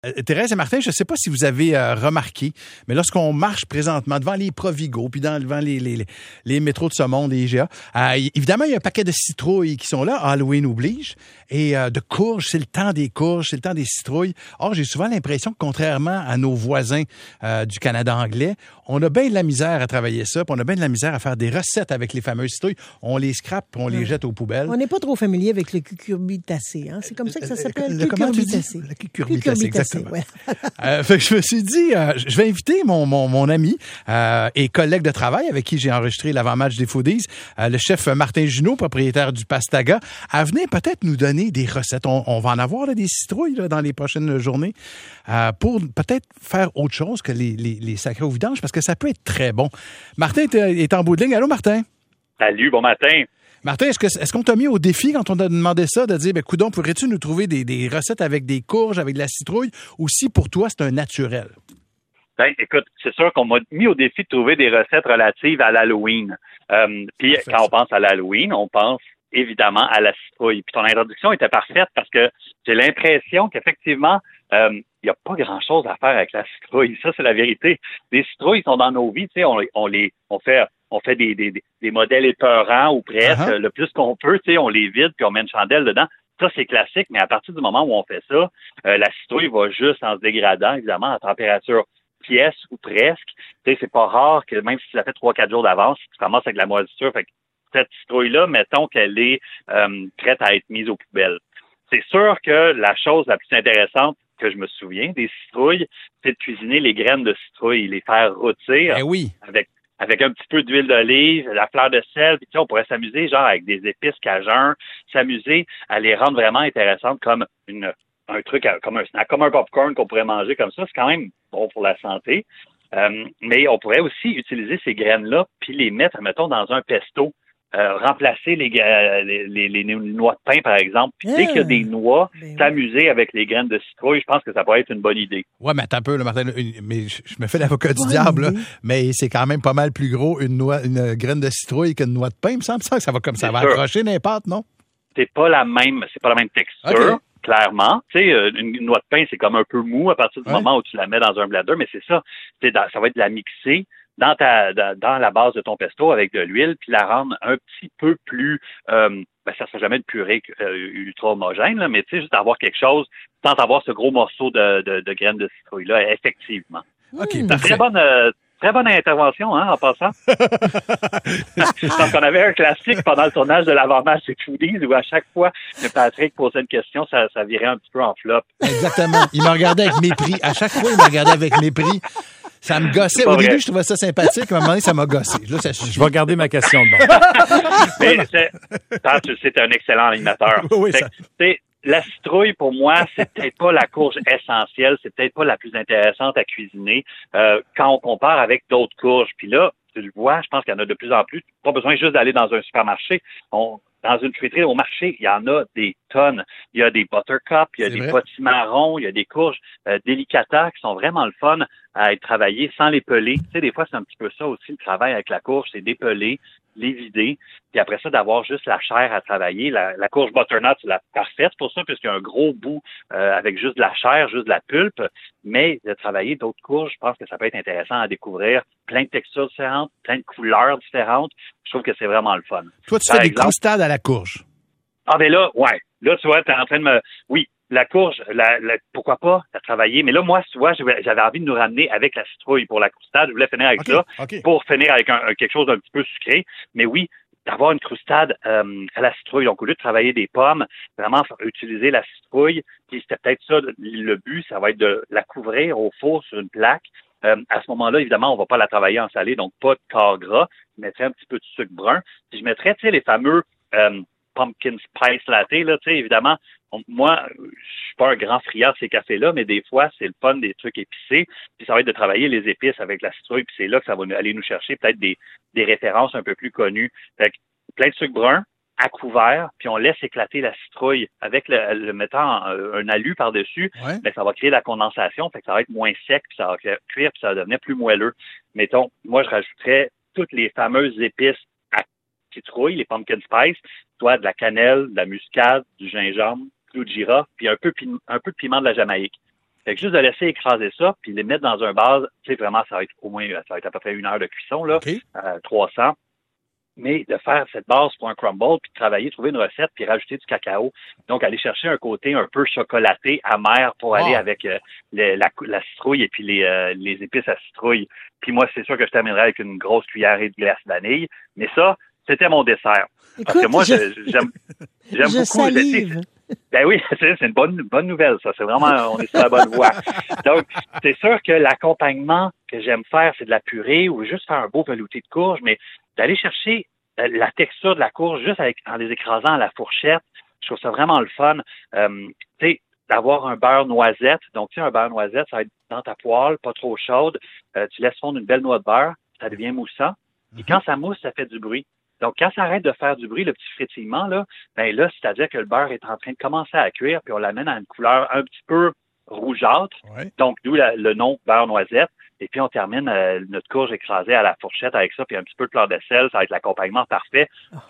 Thérèse et Martin, je ne sais pas si vous avez remarqué, mais lorsqu'on marche présentement devant les Provigo, puis devant les métros de ce monde, les IGA, évidemment, il y a un paquet de citrouilles qui sont là, Halloween oblige, et de courges, c'est le temps des courges, c'est le temps des citrouilles. Or, j'ai souvent l'impression que contrairement à nos voisins du Canada anglais, on a bien de la misère à travailler ça, puis on a bien de la misère à faire des recettes avec les fameuses citrouilles. On les scrape, puis on les jette aux poubelles. On n'est pas trop familier avec le cucurbitacé, hein? C'est comme ça que ça s'appelle, le cucurbitacé. Le cucurbitacé, exactement. Ouais. Fait que je me suis dit, je vais inviter mon ami et collègue de travail avec qui j'ai enregistré l'avant-match des Foodies, le chef Martin Junot, propriétaire du Pastaga, à venir peut-être nous donner des recettes. On va en avoir là, des citrouilles là, dans les prochaines journées pour peut-être faire autre chose que les sacrés au vidange parce que ça peut être très bon. Martin est en bout de ligne. Allô, Martin? Salut, bon matin. Martin, est-ce qu'on t'a mis au défi quand on t'a demandé ça, de dire, coudonc, pourrais-tu nous trouver des recettes avec des courges, avec de la citrouille, ou si pour toi, c'est un naturel? Ben, écoute, c'est sûr qu'on m'a mis au défi de trouver des recettes relatives à l'Halloween. Puis quand on pense à l'Halloween, on pense évidemment à la citrouille. Puis ton introduction était parfaite parce que j'ai l'impression qu'effectivement, il n'y a pas grand-chose à faire avec la citrouille. Ça, c'est la vérité. Les citrouilles sont dans nos vies, tu sais, on fait des modèles épeurants ou presque, le plus qu'on peut, tu sais, on les vide puis on met une chandelle dedans. Ça, c'est classique, mais à partir du moment où on fait ça, la citrouille va juste en se dégradant, évidemment, à température pièce ou presque. Tu sais, c'est pas rare que même si tu l'as fait 3-4 jours d'avance, tu commences avec la moisissure. Fait que cette citrouille-là, mettons qu'elle est prête à être mise aux poubelles. C'est sûr que la chose la plus intéressante que je me souviens des citrouilles, c'est de cuisiner les graines de citrouille, les faire rôtir avec un petit peu d'huile d'olive, la fleur de sel, puis tu sais, on pourrait s'amuser genre avec des épices cajun, s'amuser à les rendre vraiment intéressantes comme un truc, comme un snack, comme un popcorn qu'on pourrait manger comme ça. C'est quand même bon pour la santé. Mais on pourrait aussi utiliser ces graines-là puis les mettre, mettons, dans un pesto. Remplacer les noix de pain, par exemple. Puis dès qu'il y a des noix, s'amuser avec les graines de citrouille, je pense que ça pourrait être une bonne idée. Ouais, mais attends un peu, là, Martin, mais je me fais l'avocat du diable, là, mais c'est quand même pas mal plus gros une graine de citrouille qu'une noix de pain. Il me semble que ça va comme ça va accrocher dans les pâtes, non? C'est pas la même texture. Okay. Clairement, tu sais, une noix de pain, c'est comme un peu mou à partir du moment où tu la mets dans un blender, mais c'est ça. Ça va être de la mixer dans la base de ton pesto avec de l'huile, puis la rendre un petit peu plus, ça sera jamais de purée ultra homogène, là, mais tu sais, juste avoir quelque chose sans avoir ce gros morceau de graines de citrouille-là, effectivement. OK, Très bonne intervention, hein, en passant. Parce qu'on avait un classique pendant le tournage de l'avant-match des Foodies où à chaque fois que Patrick posait une question, ça virait un petit peu en flop. Exactement. Il me regardait avec mépris. À chaque fois, il me regardait avec mépris. Ça me gossait. Au début, je trouvais ça sympathique. À un moment donné, ça m'a gossé. Là, je vais garder ma question de bon. Mais tu sais, t'es un excellent animateur. Oui, la citrouille, pour moi, c'est peut-être pas la courge essentielle, c'est peut-être pas la plus intéressante à cuisiner quand on compare avec d'autres courges. Puis là, tu le vois, je pense qu'il y en a de plus en plus. Pas besoin juste d'aller dans un supermarché. Dans une fruiterie au marché, il y en a des tonnes. Il y a des buttercup, il y a des potimarrons, il y a des courges délicata qui sont vraiment le fun à être travaillées sans les peler. Tu sais, des fois, c'est un petit peu ça aussi, le travail avec la courge, c'est dépeler, les vider, puis après ça, d'avoir juste la chair à travailler. La courge butternut, c'est la parfaite pour ça, puisqu'il y a un gros bout avec juste de la chair, juste de la pulpe, mais de travailler d'autres courges, je pense que ça peut être intéressant à découvrir. Plein de textures différentes, plein de couleurs différentes. Je trouve que c'est vraiment le fun. Toi, tu fais des croustades à la courge. Ah, ben là, ouais. Là, tu vois, t'es en train de me... Oui, la courge, pourquoi pas, la travailler. Mais là, moi, tu vois, j'avais envie de nous ramener avec la citrouille pour la croustade. Je voulais finir avec ça, pour finir avec quelque chose d'un petit peu sucré. Mais oui, d'avoir une croustade à la citrouille. Donc, au lieu de travailler des pommes, vraiment utiliser la citrouille. Puis c'était peut-être ça, le but, ça va être de la couvrir au four sur une plaque. À ce moment-là, évidemment, on va pas la travailler en salé, donc pas de corps gras. Je mettrais un petit peu de sucre brun. Puis je mettrais, tu sais, les fameux pumpkin spice latte, là, tu sais, évidemment. Moi, je suis pas un grand friand de ces cafés-là, mais des fois, c'est le fun des trucs épicés. Puis ça va être de travailler les épices avec la citrouille, puis c'est là que ça va aller nous chercher peut-être des références un peu plus connues. Fait que plein de sucre brun à couvert, puis on laisse éclater la citrouille avec le mettant un alu par-dessus, mais ça va créer la condensation, fait que ça va être moins sec, puis ça va cuire, puis ça va devenir plus moelleux. Mettons, moi, je rajouterais toutes les fameuses épices à citrouille, les pumpkin spice, soit de la cannelle, de la muscade, du gingembre, clou de girofle, puis un peu de piment de la Jamaïque. Fait que juste de laisser écraser ça, puis les mettre dans un base, tu sais, vraiment, ça va être à peu près 1 heure de cuisson, là, 300. Mais de faire cette base pour un crumble, puis de travailler, trouver une recette, puis rajouter du cacao. Donc, aller chercher un côté un peu chocolaté, amer, pour aller avec la citrouille et puis les épices à citrouille. Puis moi, c'est sûr que je terminerai avec une grosse cuillerée de glace vanille. Mais ça, c'était mon dessert. Écoute, parce que moi, j'aime beaucoup. Salive. Ben oui, c'est une bonne nouvelle, ça. C'est vraiment, on est sur la bonne voie. Donc, c'est sûr que l'accompagnement que j'aime faire, c'est de la purée ou juste faire un beau velouté de courge, mais d'aller chercher la texture de la courge juste en les écrasant à la fourchette, je trouve ça vraiment le fun. Tu sais, d'avoir un beurre noisette. Donc, tu sais, un beurre noisette, ça va être dans ta poêle, pas trop chaude. Tu laisses fondre une belle noix de beurre, ça devient moussant. Et quand ça mousse, ça fait du bruit. Donc, quand ça arrête de faire du bruit, le petit frétillement, là, ben là, c'est-à-dire que le beurre est en train de commencer à cuire, puis on l'amène à une couleur un petit peu rougeâtre. Ouais. Donc, d'où le nom beurre noisette. Et puis, on termine notre courge écrasée à la fourchette avec ça, puis un petit peu de fleur de sel. Ça va être l'accompagnement parfait,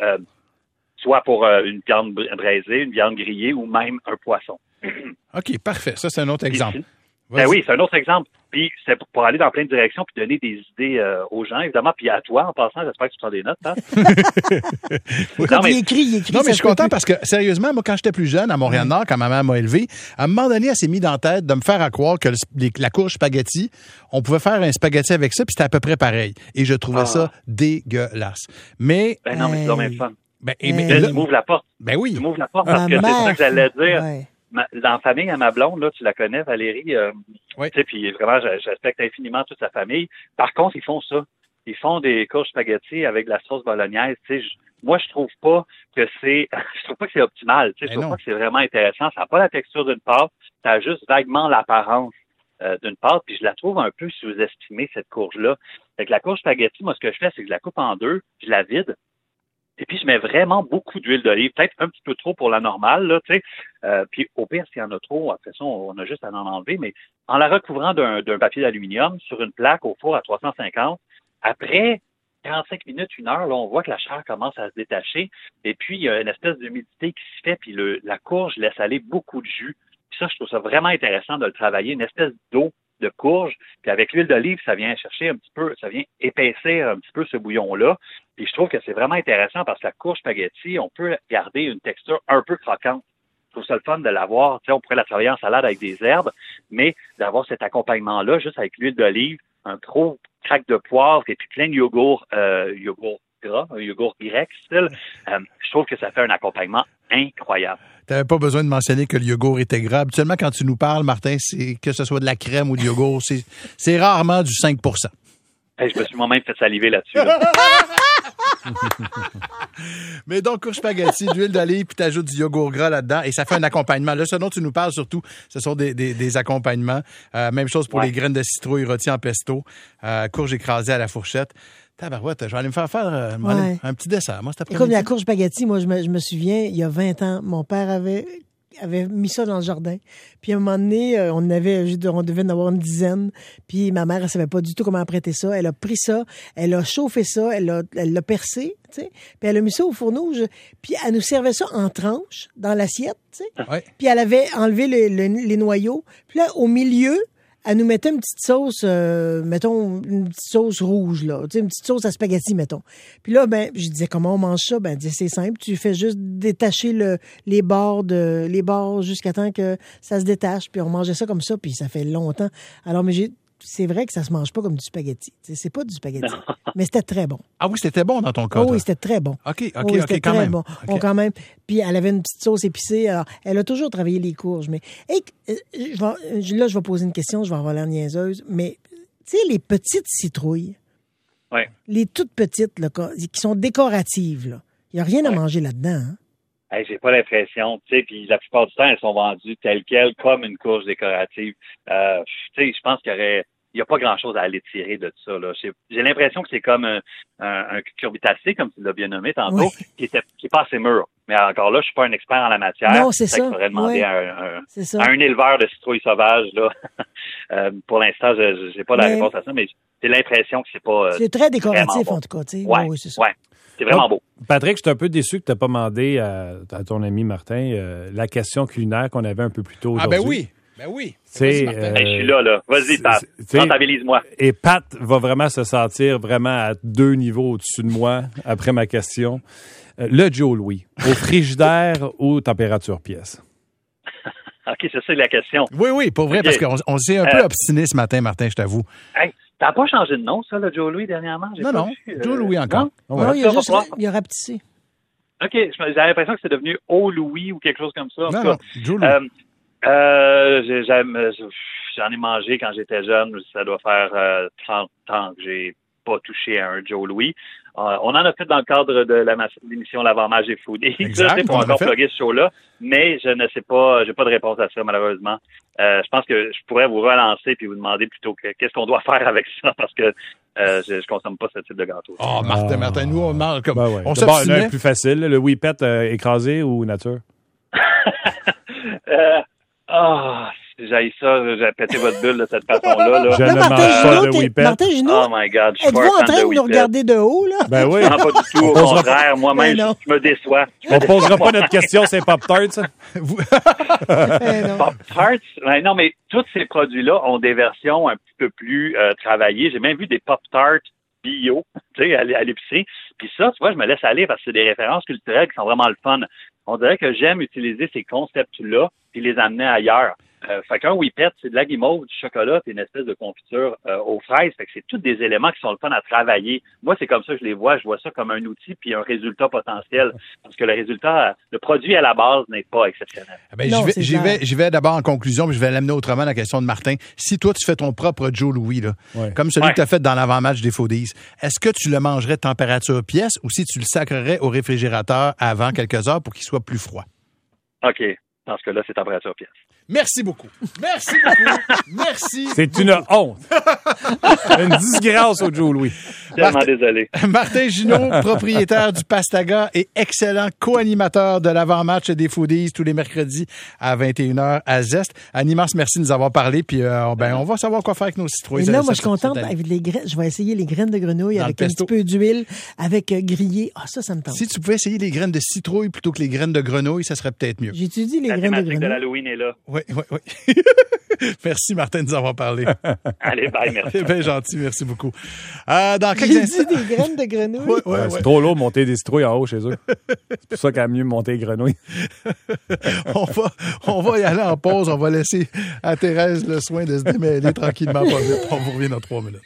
soit pour une viande braisée, une viande grillée ou même un poisson. OK, parfait. Ça, c'est un autre exemple. Ben oui, c'est un autre exemple. Puis c'est pour aller dans plein de directions puis donner des idées aux gens, évidemment. Puis à toi, en passant, j'espère que tu prends des notes. Hein? Il écrit. Non, mais je suis content parce que, sérieusement, moi, quand j'étais plus jeune, à Montréal-Nord, quand ma mère m'a élevé, à un moment donné, elle s'est mise dans la tête de me faire croire que la courge spaghetti, on pouvait faire un spaghetti avec ça, puis c'était à peu près pareil. Et je trouvais ça dégueulasse. Mais... Ben non, mais c'est quand même fun. Tu m'ouvres la porte. Ben oui. Tu m'ouvres la porte parce que c'est ça que j'allais dire. Ouais. Dans la famille à ma blonde, là, tu la connais, Valérie, oui. Tu sais, puis vraiment, je respecte infiniment toute sa famille. Par contre, ils font ça. Ils font des courges spaghetti avec de la sauce bolognaise. Tu sais, moi, je trouve pas que c'est optimal. Tu sais, je trouve pas que c'est vraiment intéressant. Ça n'a pas la texture d'une pâte. Ça a juste vaguement l'apparence d'une pâte. Puis je la trouve un peu sous-estimée, cette courge-là. Fait que la courge spaghetti, moi, ce que je fais, c'est que je la coupe en deux, je la vide. Et puis, je mets vraiment beaucoup d'huile d'olive, peut-être un petit peu trop pour la normale, là, tu sais. Puis, au pire, s'il y en a trop, après ça, on a juste à en enlever. Mais en la recouvrant d'un papier d'aluminium sur une plaque au four à 350, après 45 minutes, 1 heure, là, on voit que la chair commence à se détacher. Et puis, il y a une espèce d'humidité qui se fait, puis la courge laisse aller beaucoup de jus. Puis ça, je trouve ça vraiment intéressant de le travailler, une espèce d'eau de courge, puis avec l'huile d'olive, ça vient chercher un petit peu, ça vient épaissir un petit peu ce bouillon-là. Puis je trouve que c'est vraiment intéressant parce que la courge spaghetti, on peut garder une texture un peu croquante. Je trouve ça le fun de l'avoir. Tu sais, on pourrait la travailler en salade avec des herbes, mais d'avoir cet accompagnement-là, juste avec l'huile d'olive, un gros craque de poivre et puis plein de yogourt gras, un yogourt grec style, je trouve que ça fait un accompagnement incroyable. Tu n'avais pas besoin de mentionner que le yogourt était gras. Habituellement, quand tu nous parles, Martin, c'est que ce soit de la crème ou du yogourt, c'est rarement du 5 Je me suis moi-même fait saliver là-dessus. Là. Mais donc, courge spaghetti, d'huile d'olive, puis tu ajoutes du yogourt gras là-dedans, et ça fait un accompagnement. Là, ce dont tu nous parles surtout, ce sont des accompagnements. Même chose pour les graines de citrouille rôties en pesto, courge écrasée à la fourchette. Tabarouette, je vais aller me faire un petit dessert, moi, cet après-midi. Comme la courge spaghetti, moi, je me souviens, il y a 20 ans, mon père avait mis ça dans le jardin. Puis à un moment donné, on devait en avoir une dizaine. Puis ma mère, elle savait pas du tout comment apprêter ça. Elle a pris ça, elle a chauffé ça, elle l'a percé, tu sais. Puis elle a mis ça au fourneau. Puis elle nous servait ça en tranches dans l'assiette, tu sais. Ouais. Puis elle avait enlevé les noyaux. Puis là, au milieu, elle nous mettait une petite sauce, mettons, une petite sauce rouge, là. Tu sais, une petite sauce à spaghetti, mettons. Puis là, je disais, comment on mange ça? Elle disait, c'est simple. Tu fais juste détacher les bords jusqu'à temps que ça se détache. Puis on mangeait ça comme ça, puis ça fait longtemps. Alors, mais c'est vrai que ça se mange pas comme du spaghetti. C'est pas du spaghetti. Mais c'était très bon. Ah oui, c'était bon dans ton cas. Oui, c'était très bon. OK, c'était quand très même. Bon. Okay. Quand même. Puis elle avait une petite sauce épicée. Alors, elle a toujours travaillé les courges. Mais là, je vais poser une question, je vais avoir l'air niaiseuse. Mais, tu sais, les petites citrouilles, les toutes petites, là, qui sont décoratives, là, il n'y a rien à manger là-dedans, hein? Hey, j'ai pas l'impression, tu sais, puis la plupart du temps, elles sont vendues telles quelles, comme une courge décorative. Tu sais, je pense qu'il y a pas grand-chose à aller tirer de ça, là. J'ai l'impression que c'est comme un cucurbitacé, comme tu l'as bien nommé tantôt, qui est pas assez mûr. Mais encore là, je suis pas un expert en la matière. Non, c'est ça. Il faudrait demander à un éleveur de citrouilles sauvages, là. Pour l'instant, j'ai pas la réponse à ça, mais j'ai l'impression que c'est pas. C'est très décoratif, en tout cas, tu sais. Oui, c'est ça. Ouais. C'est vraiment beau. Patrick, je suis un peu déçu que tu n'as pas demandé à ton ami Martin la question culinaire qu'on avait un peu plus tôt aujourd'hui. Ah ben oui. Ben oui. Je suis là. Vas-y, Pat. Rentabilise-moi. Et Pat va vraiment se sentir vraiment à 2 niveaux au-dessus de moi après ma question. Le Joe Louis, au frigidaire ou température pièce? OK, c'est ça la question. Oui, pour vrai, parce qu'on s'est un peu obstiné ce matin, Martin, je t'avoue. Hey, t'as pas changé de nom, ça, le Joe Louis, dernièrement? Non, Joe Louis encore. Non, il a rapetissé. OK, j'avais l'impression que c'est devenu O Louis ou quelque chose comme ça. Non, Joe Louis. J'en ai mangé quand j'étais jeune. Ça doit faire 30 ans que j'ai pas touché à un Joe Louis. On en a fait dans le cadre de l'émission L'Avant-Match des Foodies. Exact. Pour encore plugger ce show-là. Mais je ne sais pas, j'ai pas de réponse à ça, malheureusement. Je pense que je pourrais vous relancer puis vous demander plutôt qu'est-ce qu'on doit faire avec ça parce que je consomme pas ce type de gâteau. Oh, Martin, nous, on mange comme... Ben ouais. On s'obstinait. L'un est plus facile, le Whippet écrasé ou nature? J'ai ça, j'ai pété votre bulle de cette façon-là. Là. Je ne mange pas de Whippet. Martin Ginoux, oh my God, je suis êtes-vous en train de nous regarder de haut, là? Ben oui. Non, pas du tout, au contraire. Moi-même, je me déçois. On posera pas notre question, c'est Pop-Tarts, ça? Pop-Tarts, non, mais tous ces produits-là ont des versions un petit peu plus travaillées. J'ai même vu des Pop-Tarts bio, tu sais, à l'épicerie. Puis ça, tu vois, je me laisse aller parce que c'est des références culturelles qui sont vraiment le fun. On dirait que j'aime utiliser ces concepts-là puis les amener ailleurs. Fait qu'un Whippet, c'est de la guimauve, du chocolat, puis une espèce de confiture aux fraises. Fait que c'est tous des éléments qui sont le fun à travailler. Moi, c'est comme ça que je les vois. Je vois ça comme un outil puis un résultat potentiel. Parce que le produit à la base n'est pas exceptionnel. Ben, j'y vais d'abord en conclusion, puis je vais l'amener autrement, la question de Martin. Si toi, tu fais ton propre Joe Louis, là, comme celui que tu as fait dans l'avant-match des Foodies, est-ce que tu le mangerais température pièce ou si tu le sacrerais au réfrigérateur avant quelques heures pour qu'il soit plus froid? OK. Dans ce cas-là, c'est température pièce. Merci beaucoup. Merci. C'est une honte. Une disgrâce au Joe Louis. Tellement désolé. Martin Ginoux, propriétaire du Pastaga et excellent co-animateur de l'avant-match des Foodies tous les mercredis à 21h à Zest. Un immense merci de nous avoir parlé. Puis on va savoir quoi faire avec nos citrouilles. Et là, moi, je suis contente avec les graines. Je vais essayer les graines de grenouille avec un petit peu d'huile, avec grillé. Ah, ça me tente. Si tu pouvais essayer les graines de citrouille plutôt que les graines de grenouille, ça serait peut-être mieux. J'étudie les graines de grenouille. La thématique de l'Halloween est là. Oui. Merci, Martin, de nous avoir parlé. Allez, bye, merci. C'est bien gentil, merci beaucoup. J'ai dit des graines de grenouille. C'est trop lourd de monter des citrouilles en haut chez eux. C'est pour ça qu'il y a mieux monter les grenouilles. on va y aller en pause. On va laisser à Thérèse le soin de se démêler tranquillement. On vous revient dans 3 minutes.